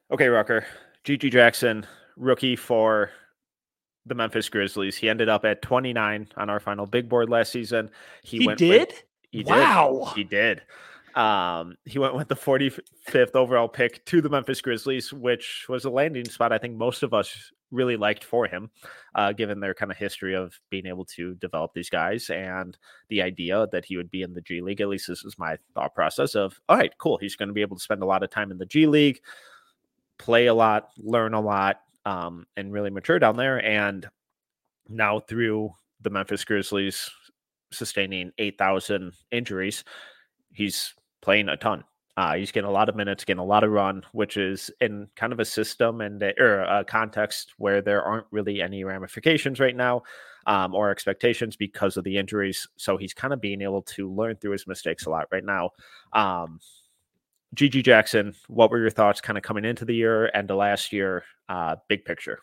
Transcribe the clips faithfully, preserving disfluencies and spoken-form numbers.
Okay, Rucker. G G Jackson, rookie for the Memphis Grizzlies. He ended up at twenty-nine on our final big board last season. He, He went with did? he Wow. did. He did. Um, he went with the forty-fifth overall pick to the Memphis Grizzlies, which was a landing spot I think most of us really liked for him, uh, given their kind of history of being able to develop these guys and the idea that he would be in the G League. At least this was my thought process of, all right, cool. He's going to be able to spend a lot of time in the G League, play a lot, learn a lot, um, and really mature down there. And now through the Memphis Grizzlies sustaining eight thousand injuries, he's playing a ton. Uh, he's getting a lot of minutes, getting a lot of run, which is in kind of a system and or a context where there aren't really any ramifications right now um, or expectations because of the injuries. So he's kind of being able to learn through his mistakes a lot right now. Um, G G Jackson, what were your thoughts kind of coming into the year and the last year, uh, big picture?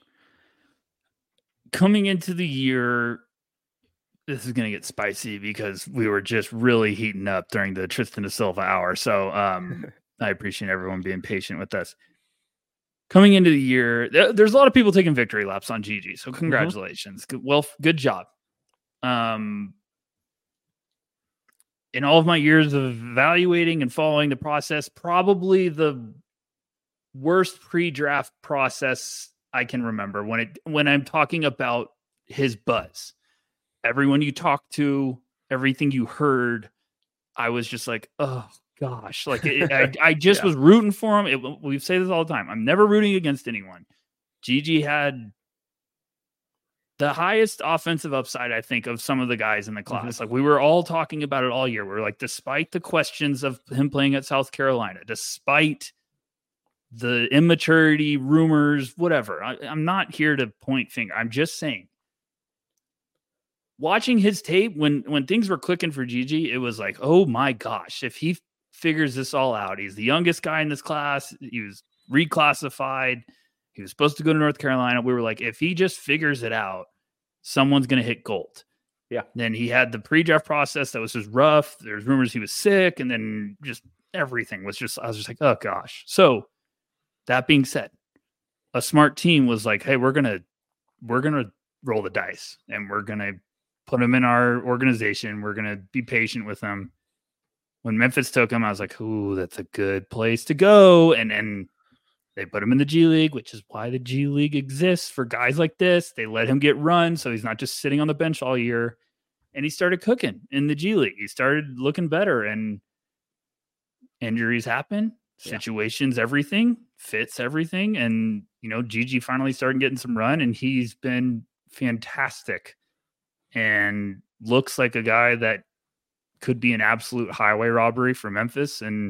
Coming into the year, this is going to get spicy because we were just really heating up during the Tristan da Silva hour. So um, I appreciate everyone being patient with us. Coming into the year, there's a lot of people taking victory laps on G G. So congratulations. Mm-hmm. Good, well, good job. Um, in all of my years of evaluating and following the process, probably the worst pre-draft process I can remember when it when I'm talking about his buzz. Everyone you talked to, everything you heard, I was just like, oh gosh, like it, I, I just yeah. was rooting for him. It, we say this all the time. I'm never rooting against anyone. G G had the highest offensive upside, I think, of some of the guys in the class. Mm-hmm. Like we were all talking about it all year. We we're like, despite the questions of him playing at South Carolina, despite the immaturity, rumors, whatever. I, I'm not here to point finger. I'm just saying, watching his tape when, when things were clicking for G G, it was like, oh my gosh, if he figures this all out, he's the youngest guy in this class. He was reclassified. He was supposed to go to North Carolina. We were like, if he just figures it out, someone's going to hit gold. Yeah. Then he had the pre-draft process that was just rough. There's rumors he was sick. And then just everything was just, I was just like, oh gosh. So that being said, a smart team was like, hey, we're going to, we're going to roll the dice and we're going to put him in our organization. We're going to be patient with him. When Memphis took him, I was like, ooh, that's a good place to go. And and they put him in the G League, which is why the G League exists for guys like this. They let him get run, so he's not just sitting on the bench all year. And he started cooking in the G League. He started looking better, and injuries happen. Yeah. Situations, everything, fits everything. And, you know, G G finally started getting some run, and he's been fantastic and looks like a guy that could be an absolute highway robbery for Memphis. And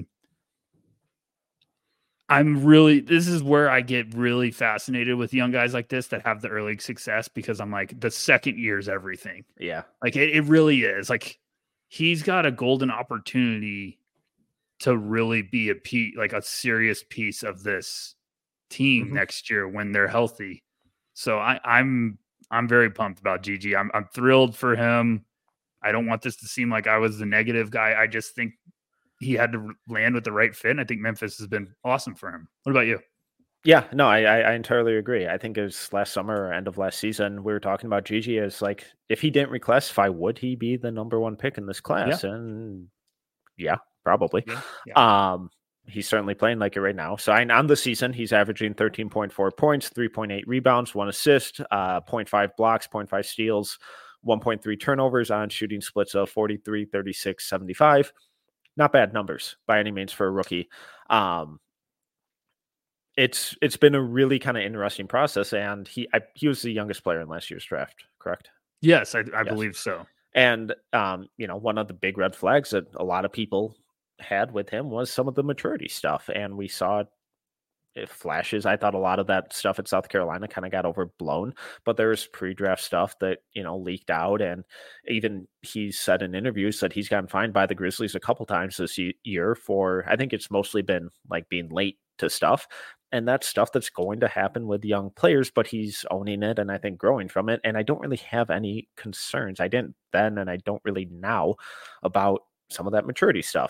I'm really, this is where I get really fascinated with young guys like this that have the early success, because I'm like, the second year is everything. Yeah. Like it, it really is. Like he's got a golden opportunity to really be a piece, like a serious piece of this team mm-hmm. next year when they're healthy. So I, I'm, I'm very pumped about G G. I'm, I'm thrilled for him. I don't want this to seem like I was the negative guy. I just think he had to land with the right fit. And I think Memphis has been awesome for him. What about you? Yeah, no, I, I entirely agree. I think it was last summer or end of last season, we were talking about G G as like, if he didn't reclassify, would he be the number one pick in this class? Yeah. And yeah, probably. Yeah, yeah. Um, he's certainly playing like it right now. So I, on the season, he's averaging thirteen point four points, three point eight rebounds, one assist, uh, zero point five blocks, zero point five steals, one point three turnovers on shooting splits of forty-three, thirty-six, seventy-five. Not bad numbers by any means for a rookie. Um, it's it's been a really kind of interesting process, and he I, he was the youngest player in last year's draft, correct? Yes, I, I yes. believe so. And um, you know, one of the big red flags that a lot of people had with him was some of the maturity stuff, and we saw it. It flashes. I thought a lot of that stuff at South Carolina kind of got overblown, but there's pre-draft stuff that, you know, leaked out. And even he said in interviews that he's gotten fined by the Grizzlies a couple times this year for, I think it's mostly been like being late to stuff. And that's stuff that's going to happen with young players, but he's owning it and I think growing from it. And I don't really have any concerns. I didn't then, and I don't really now about some of that maturity stuff.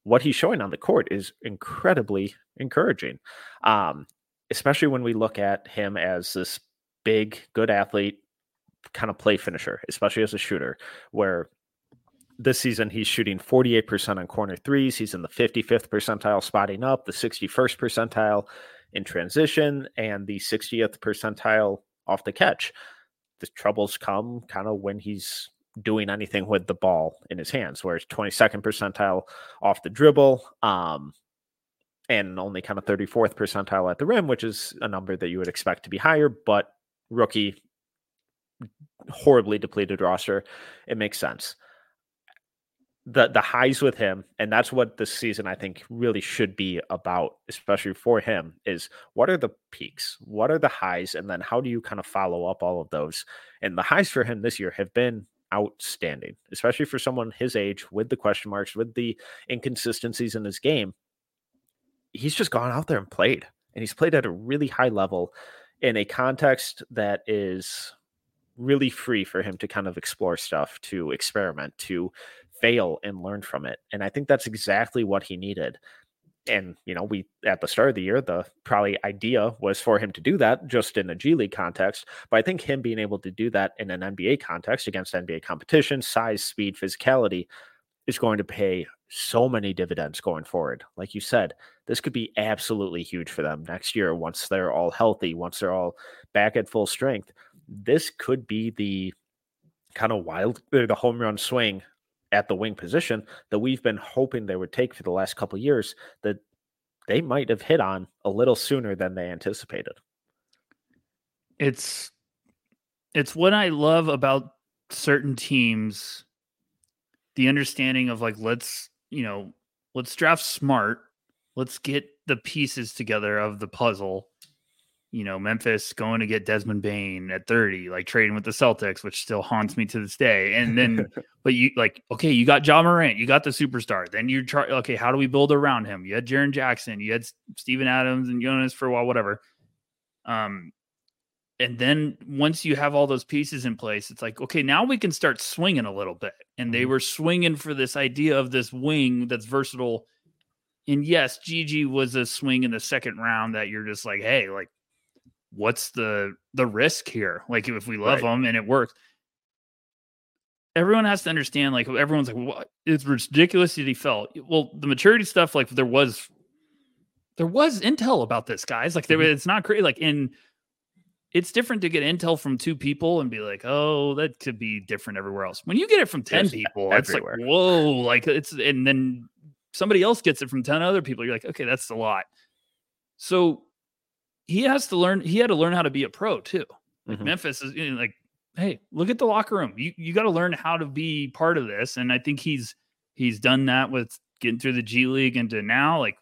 what he's showing on the court is incredibly encouraging, um, especially when we look at him as this big, good athlete, kind of play finisher, especially as a shooter, where this season he's shooting forty-eight percent on corner threes. He's in the fifty-fifth percentile spotting up, the sixty-first percentile in transition, and the sixtieth percentile off the catch. The troubles come kind of when he's doing anything with the ball in his hands, where it's twenty-second percentile off the dribble, um, and only kind of thirty-fourth percentile at the rim, which is a number that you would expect to be higher, but rookie, horribly depleted roster, it makes sense. The the highs with him, and that's what this season I think really should be about, especially for him, is what are the peaks? What are the highs? And then how do you kind of follow up all of those? And the highs for him this year have been outstanding, especially for someone his age, with the question marks, with the inconsistencies in his game. He's just gone out there and played, and he's played at a really high level in a context that is really free for him to kind of explore stuff, to experiment, to fail and learn from it. And I think that's exactly what he needed. And, you know, we, at the start of the year, the probably idea was for him to do that just in a G League context. But I think him being able to do that in an N B A context against N B A competition, size, speed, physicality, is going to pay so many dividends going forward. Like you said, this could be absolutely huge for them next year once they're all healthy, once they're all back at full strength. This could be the kind of wild, the home run swing at the wing position that we've been hoping they would take for the last couple of years, that they might have hit on a little sooner than they anticipated. It's, it's what I love about certain teams, the understanding of like, let's, you know, let's draft smart. Let's get the pieces together of the puzzle. You know, Memphis going to get Desmond Bane at thirty, like trading with the Celtics, which still haunts me to this day. And then, but you like, okay, you got Ja Morant, you got the superstar. Then you try, okay, how do we build around him? You had Jaren Jackson, you had Steven Adams and Jonas for a while, whatever. Um, and then once you have all those pieces in place, it's like, okay, now we can start swinging a little bit. And they were swinging for this idea of this wing that's versatile. And yes, Gigi was a swing in the second round that you're just like, hey, like, what's the the risk here? Like, if we love right. them and it works, everyone has to understand, like, everyone's like, what? It's ridiculous that he fell. Well, the maturity stuff, like, there was there was intel about this, guys. Like, there, mm-hmm. it's not crazy. Like, in it's different to get intel from two people and be like, oh, that could be different everywhere else. When you get it from ten There's people, everywhere. It's like, whoa, like it's, and then somebody else gets it from ten other people. You're like, okay, that's a lot. So he has to learn, he had to learn how to be a pro too. Like mm-hmm. Memphis is you know, like, hey, look at the locker room. You you got to learn how to be part of this. And I think he's, he's done that with getting through the G League into now, like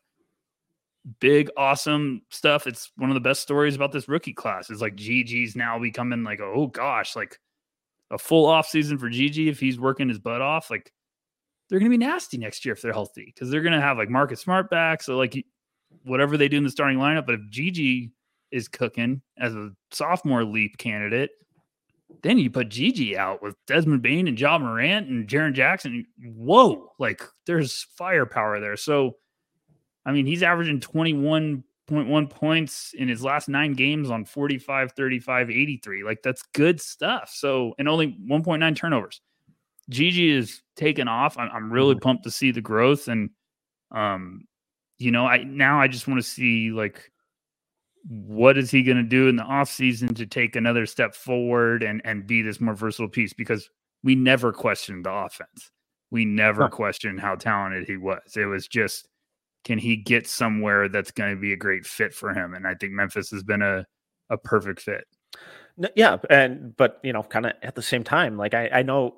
big, awesome stuff. It's one of the best stories about this rookie class is like Gigi's now becoming like, oh gosh, like a full off season for Gigi. If he's working his butt off, like they're going to be nasty next year if they're healthy. Cause they're going to have like Marcus Smart back. So like, whatever they do in the starting lineup, but if Gigi is cooking as a sophomore leap candidate, then you put Gigi out with Desmond Bane and Ja Morant and Jaren Jackson. Whoa, like there's firepower there. So, I mean, he's averaging twenty-one point one points in his last nine games on forty-five, thirty-five, eighty-three. Like that's good stuff. So, and only one point nine turnovers. Gigi is taken off. I'm, I'm really mm-hmm. pumped to see the growth. And, um, you know, I now I just want to see like what is he going to do in the offseason to take another step forward and and be this more versatile piece, because we never questioned the offense. We never huh. questioned how talented he was. It was just, can he get somewhere that's going to be a great fit for him? And I think Memphis has been a, a perfect fit. Yeah. And, but, you know, kind of at the same time, like I, I know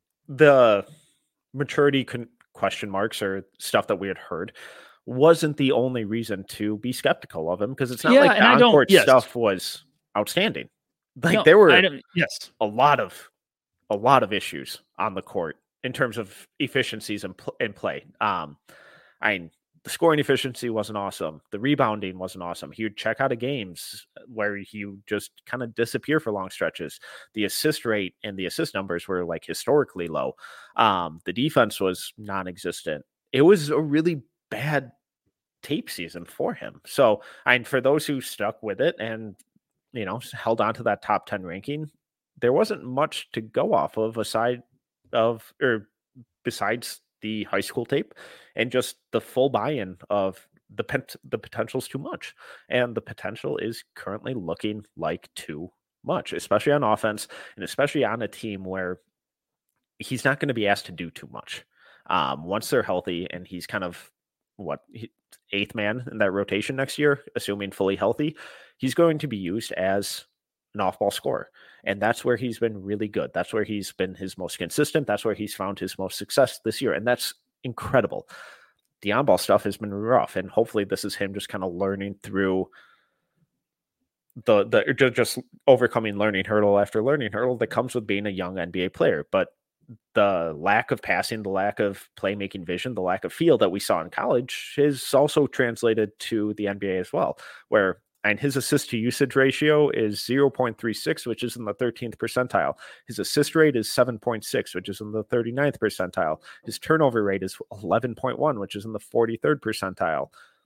the maturity con- question marks or stuff that we had heard wasn't the only reason to be skeptical of him, because it's not yeah, like the on-court yes. stuff was outstanding. Like no, there were yes. a lot of a lot of issues on the court in terms of efficiencies in, pl- in play. Um, I mean, the scoring efficiency wasn't awesome. The rebounding wasn't awesome. He would check out of games where he would just kind of disappear for long stretches. The assist rate and the assist numbers were like historically low. Um, the defense was non-existent. it was a really bad tape season for him. So, and for those who stuck with it and, you know, held on to that top ten ranking, there wasn't much to go off of aside of, or besides the high school tape and just the full buy-in of the pent- the potential's too much. And the potential is currently looking like too much, especially on offense and especially on a team where he's not going to be asked to do too much. Um, once they're healthy and he's kind of what he, eighth man in that rotation next year, assuming fully healthy, he's going to be used as an off-ball scorer. And that's where he's been really good. That's where he's been his most consistent. That's where he's found his most success this year. And that's incredible. The on-ball stuff has been rough. And hopefully this is him just kind of learning through the, the just overcoming learning hurdle after learning hurdle that comes with being a young N B A player. But the lack of passing, the lack of playmaking vision, the lack of feel that we saw in college is also translated to the N B A as well, where and his assist to usage ratio is zero point three six, which is in the thirteenth percentile. His assist rate is seven point six, which is in the thirty-ninth percentile. His turnover rate is eleven point one, which is in the forty-third percentile.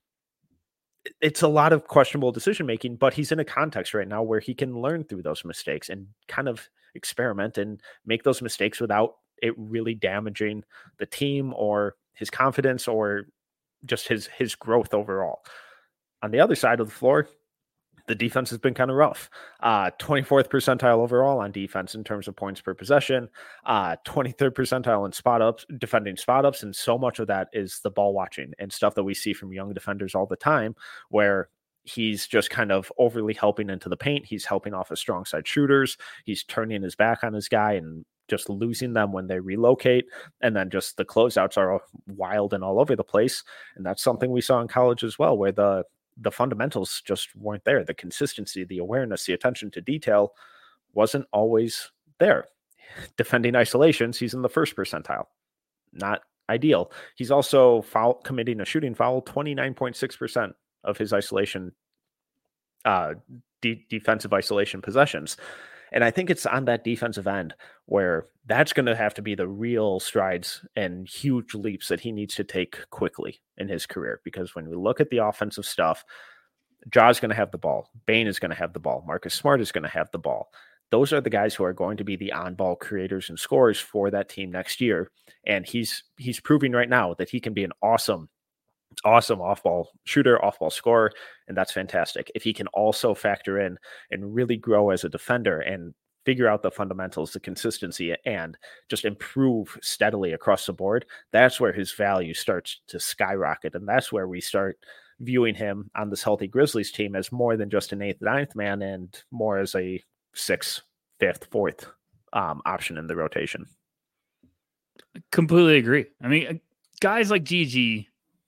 It's a lot of questionable decision making, but he's in a context right now where he can learn through those mistakes and kind of experiment and make those mistakes without it really damaging the team or his confidence or just his his growth overall. On the other side of the floor, the defense has been kind of rough. Uh, twenty-fourth percentile overall on defense in terms of points per possession, uh, twenty-third percentile in spot ups, defending spot ups. And so much of that is the ball watching and stuff that we see from young defenders all the time, where he's just kind of overly helping into the paint. He's helping off his strong side shooters. He's turning his back on his guy and just losing them when they relocate. And then just the closeouts are wild and all over the place. And that's something we saw in college as well, where the the fundamentals just weren't there. The consistency, the awareness, the attention to detail wasn't always there. Defending isolations, he's in the first percentile. Not ideal. He's also foul committing a shooting foul twenty-nine point six percent of his isolation, uh, de- defensive isolation possessions. And I think it's on that defensive end where that's going to have to be the real strides and huge leaps that he needs to take quickly in his career. Because when we look at the offensive stuff, Ja's going to have the ball. Bane is going to have the ball. Marcus Smart is going to have the ball. Those are the guys who are going to be the on-ball creators and scorers for that team next year. And he's he's proving right now that he can be an awesome awesome off-ball shooter, off-ball scorer, and that's fantastic. If he can also factor in and really grow as a defender and figure out the fundamentals, the consistency, and just improve steadily across the board, that's where his value starts to skyrocket. And that's where we start viewing him on this healthy Grizzlies team as more than just an eighth, ninth man and more as a sixth, fifth, fourth um, option in the rotation. Completely agree. I mean, guys like G G,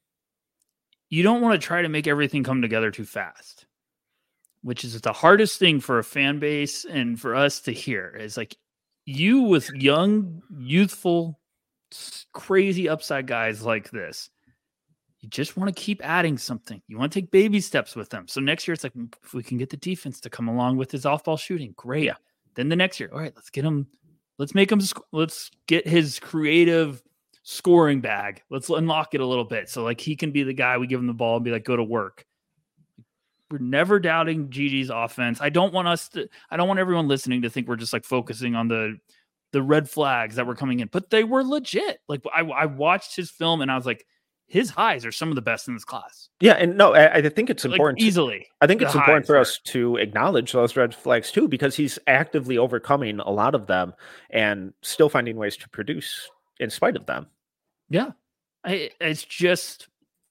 you don't want to try to make everything come together too fast, which is the hardest thing for a fan base and for us to hear. Is like you with young, youthful, crazy upside guys like this, you just want to keep adding something. You want to take baby steps with them. So next year, it's like, if we can get the defense to come along with his off-ball shooting, great. Yeah. Then the next year, all right, let's get him, let's make him, let's get his creative scoring bag. Let's unlock it a little bit. So like he can be the guy, we give him the ball and be like, go to work. We're never doubting Gigi's offense. I don't want us to, I don't want everyone listening to think we're just like focusing on the, the red flags that were coming in, but they were legit. Like I, I watched his film and I was like, his highs are some of the best in this class. Yeah. And no, I, I think it's important. Like easily. To, I think it's important for are. us to acknowledge those red flags too, because he's actively overcoming a lot of them and still finding ways to produce in spite of them. Yeah. I, it's just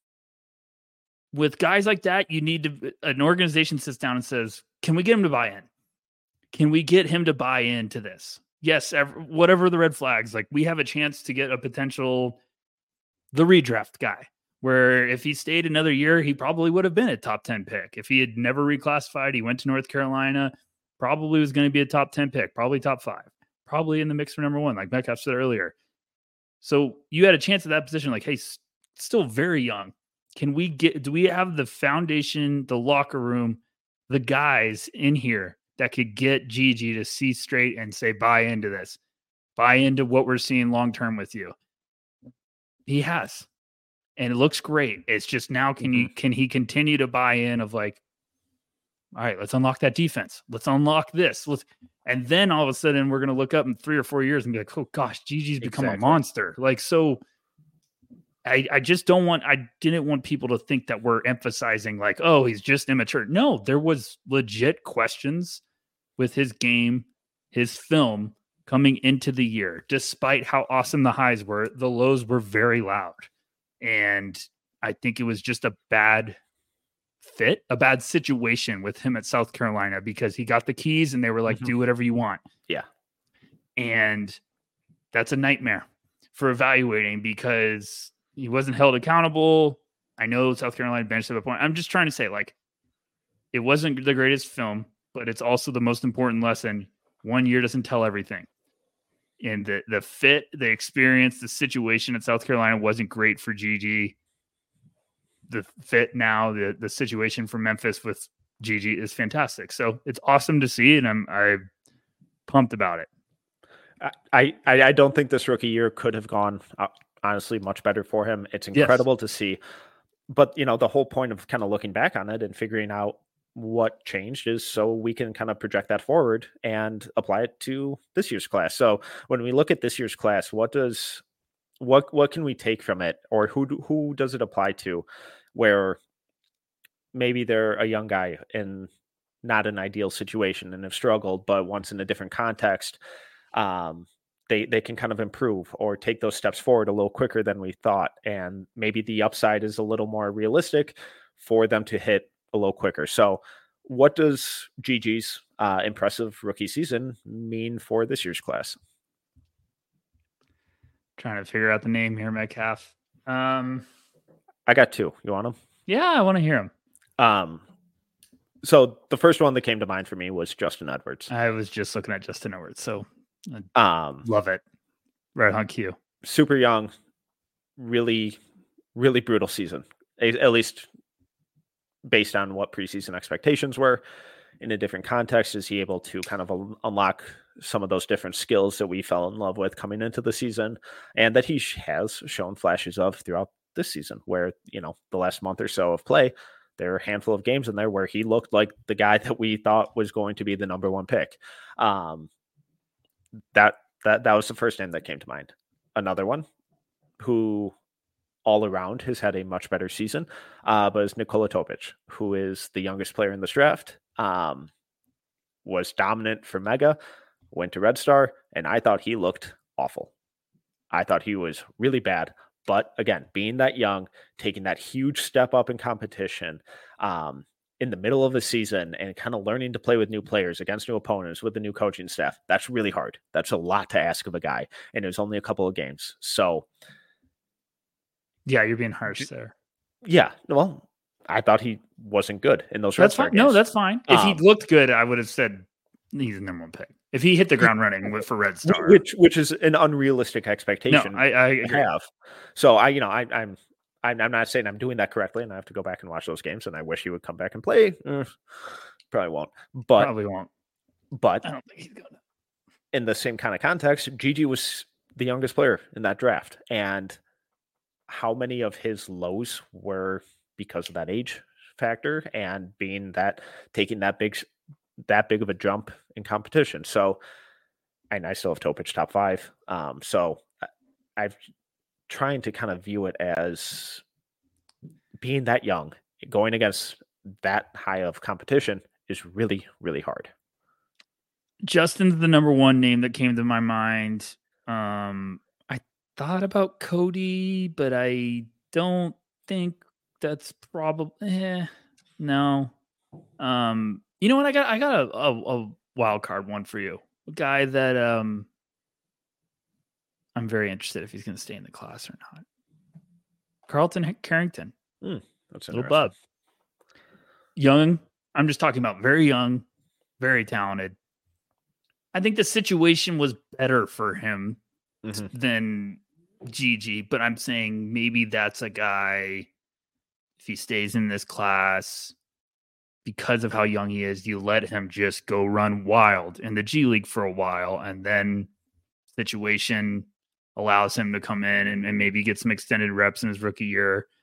with guys like that, you need to, an organization sits down and says, can we get him to buy in? Can we get him to buy into this? Yes. Every, whatever the red flags, like we have a chance to get a potential, the redraft guy, where if he stayed another year, he probably would have been a top ten pick. If he had never reclassified, he went to North Carolina, probably was going to be a top ten pick, probably top five, probably in the mix for number one, like Metcalf said earlier. So you had a chance at that position, like, hey, still very young. Can we get, do we have the foundation, the locker room, the guys in here that could get Gigi to see straight and say, buy into this, buy into what we're seeing long-term with you? He has. and it looks great. It's just now, can Mhm. you can he continue to buy in of like, all right, let's unlock that defense. Let's unlock this. Let's, and then all of a sudden we're going to look up in three or four years and be like, oh gosh, Gigi's become Exactly. a monster. Like, so I, I just don't want, I didn't want people to think that we're emphasizing like, oh, he's just immature. No, there was legit questions with his game, his film coming into the year. Despite how awesome the highs were, the lows were very loud. And I think it was just a bad fit, a bad situation with him at South Carolina, because he got the keys and they were like, Mhm. do whatever you want. Yeah. And that's a nightmare for evaluating because he wasn't held accountable. I know South Carolina benched at a point. I'm just trying to say, like, it wasn't the greatest film, but it's also the most important lesson. One year doesn't tell everything. And the, the fit, the experience, the situation at South Carolina wasn't great for Gigi. The fit now, the the situation for Memphis with Gigi is fantastic. So it's awesome to see, and I'm I'm pumped about it. I, I, I don't think this rookie year could have gone, uh, honestly, much better for him. It's incredible yes. to see. But, you know, the whole point of kind of looking back on it and figuring out what changed is so we can kind of project that forward and apply it to this year's class. So when we look at this year's class, what does what what can we take from it, or who do, who does it apply to, where maybe they're a young guy in not an ideal situation and have struggled, but once in a different context, um, they they can kind of improve or take those steps forward a little quicker than we thought, and maybe the upside is a little more realistic for them to hit a little quicker. So what does Gigi's uh, impressive rookie season mean for this year's class? Trying to figure out the name here, Metcalf. Um, I got two. You want them? Yeah, I want to hear them. Um, so the first one that came to mind for me was Justin Edwards. I was just looking at Justin Edwards, so um, love it. Right on cue. Super young, really, really brutal season, at least based on what preseason expectations were. In a different context, is he able to kind of un- unlock some of those different skills that we fell in love with coming into the season, and that he has shown flashes of throughout this season, where, you know, the last month or so of play, there are a handful of games in there where he looked like the guy that we thought was going to be the number one pick. Um, that, that, that was the first name that came to mind. Another one who all around has had a much better season, uh, but is Nikola Topic, who is the youngest player in this draft. Um, was dominant for Mega, went to Red Star, and I thought he looked awful. I thought he was really bad. But again, being that young, taking that huge step up in competition um, in the middle of the season and kind of learning to play with new players against new opponents with the new coaching staff, that's really hard. That's a lot to ask of a guy. And it was only a couple of games. So, yeah, you're being harsh there. Yeah, well, I thought he wasn't good in those. That's fine. Games. No, that's fine. If um, he looked good, I would have said he's the number one pick. If he hit the ground running with for Red Star, which which is an unrealistic expectation. No, I, I agree. have. So I, you know, I, I'm I'm I'm not saying I'm doing that correctly, and I have to go back and watch those games. And I wish he would come back and play. Eh, probably won't. But probably won't. But I don't think he's gonna. In the same kind of context, Gigi was the youngest player in that draft, and how many of his lows were because of that age factor and being that taking that big that big of a jump in competition. So, and I still have Topic top five. Um, so I've trying to kind of view it as being that young, going against that high of competition is really, really hard. Justin's the number one name that came to my mind. Um, I thought about Cody, but I don't think that's probably eh, no. Um, you know what? I got I got a, a, a wild card one for you. A guy that um I'm very interested if he's going to stay in the class or not. Carlton Carrington. Mm, that's little bub. Young. I'm just talking about very young, very talented. I think the situation was better for him mm-hmm. than Gigi, but I'm saying maybe that's a guy, if he stays in this class, because of how young he is, you let him just go run wild in the G League for a while, and then situation allows him to come in and, and maybe get some extended reps in his rookie year.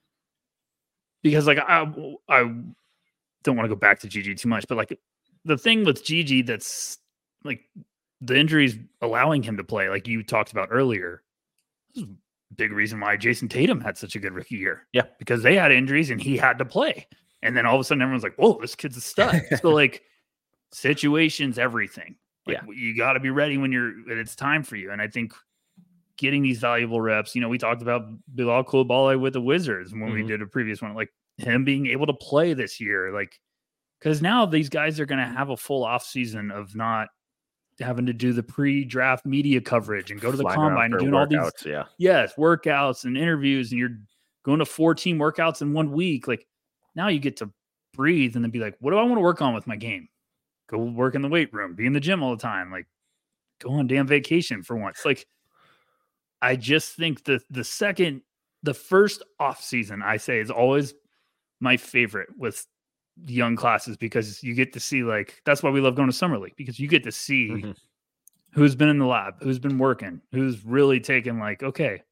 because like I I don't want to go back to Gigi too much, but like the thing with Gigi that's like the injuries allowing him to play, like you talked about earlier, this is a big reason why Jason Tatum had such a good rookie year. Yeah, because they had injuries and he had to play, and then all of a sudden everyone's like, "Whoa, this kid's a stud." So like situations, everything. Like, yeah, you got to be ready when you're when it's time for you, and I think getting these valuable reps, you know, we talked about Bilal Coulibaly with the Wizards when mm-hmm. we did a previous one, like him being able to play this year, like, because now these guys are going to have a full off season of not having to do the pre-draft media coverage and go to the Flying combine and doing all these, yeah, yes, workouts and interviews, and you're going to four team workouts in one week. Like now you get to breathe and then be like, what do I want to work on with my game? Go work in the weight room, be in the gym all the time, like go on damn vacation for once. Like, I just think the the second, the first off season, I say, is always my favorite with young classes, because you get to see, like, that's why we love going to Summer League, because you get to see mm-hmm. who's been in the lab, who's been working, who's really taken, like, okay.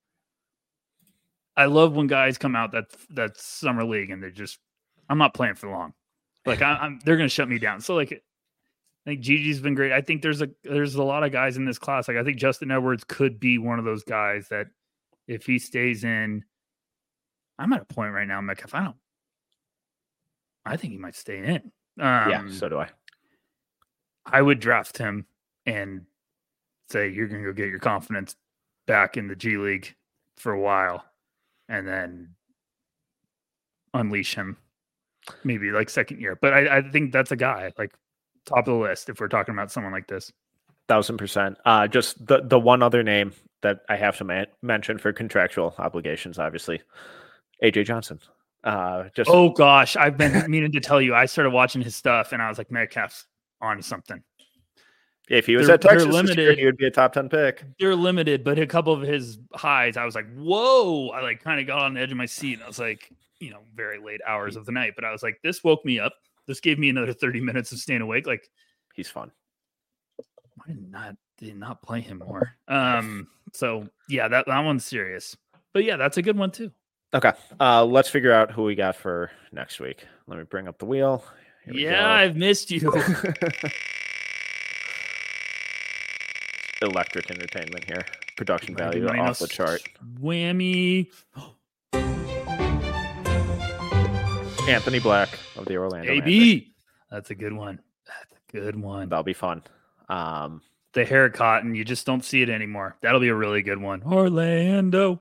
I love when guys come out that that's Summer League and they're just, I'm not playing for long. Like I, I'm, they're going to shut me down. So like, I think Gigi's been great. I think there's a there's a lot of guys in this class. Like I think Justin Edwards could be one of those guys that if he stays in, I'm at a point right now, I'm like, if I don't, I think he might stay in. Um, yeah, so do I. I would draft him and say, you're going to go get your confidence back in the G League for a while and then unleash him maybe like second year. But I, I think that's a guy like top of the list if we're talking about someone like this. Thousand percent. Uh, just the, the one other name that I have to man- mention for contractual obligations, obviously, A J Johnson. Uh, just oh gosh, I've been meaning to tell you. I started watching his stuff and I was like, Metcalf's on something. If he was they're, at Texas, limited, year, he would be a top ten pick. They're limited, but a couple of his highs, I was like, whoa! I like kind of got on the edge of my seat. And I was like, you know, very late hours of the night, but I was like, this woke me up. This gave me another thirty minutes of staying awake. Like, he's fun. Why did not did not play him more? Um, so yeah, that, that one's serious. But yeah, that's a good one too. Okay. Uh, let's figure out who we got for next week. Let me bring up the wheel. Here yeah, I've missed you. Electric entertainment here. Production value off the chart. Whammy. Anthony Black of the Orlando A B. Magic. That's a good one. That's a good one. That'll be fun. Um, the haircut, and you just don't see it anymore. That'll be a really good one. Orlando.